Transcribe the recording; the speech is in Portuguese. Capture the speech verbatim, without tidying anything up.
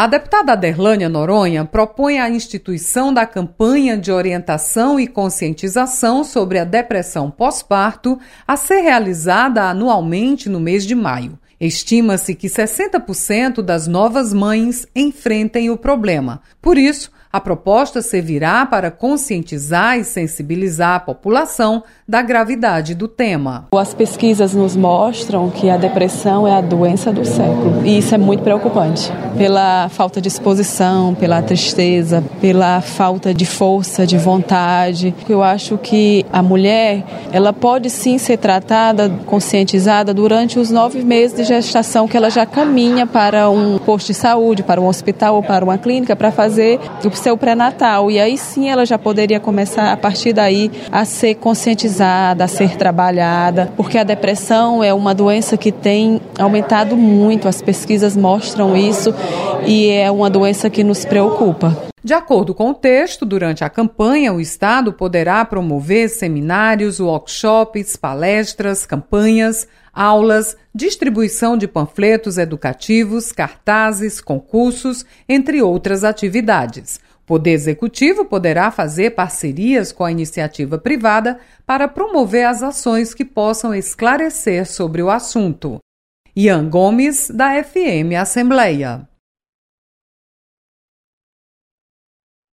A deputada Aderlânia Noronha propõe a instituição da campanha de orientação e conscientização sobre a depressão pós-parto a ser realizada anualmente no mês de maio. Estima-se que sessenta por cento das novas mães enfrentem o problema. Por isso, a proposta servirá para conscientizar e sensibilizar a população da gravidade do tema. As pesquisas nos mostram que a depressão é a doença do século e isso é muito preocupante. Pela falta de exposição, pela tristeza, pela falta de força, de vontade. Eu acho que a mulher, ela pode sim ser tratada, conscientizada durante os nove meses de gestação que ela já caminha para um posto de saúde, para um hospital ou para uma clínica para fazer o seu pré-natal. E aí sim ela já poderia começar a partir daí a ser conscientizada, a ser trabalhada, porque a depressão é uma doença que tem aumentado muito, as pesquisas mostram isso e é uma doença que nos preocupa. De acordo com o texto, durante a campanha, o Estado poderá promover seminários, workshops, palestras, campanhas, aulas, distribuição de panfletos educativos, cartazes, concursos, entre outras atividades. O Poder Executivo poderá fazer parcerias com a iniciativa privada para promover as ações que possam esclarecer sobre o assunto. Ian Gomes, da F M Assembleia.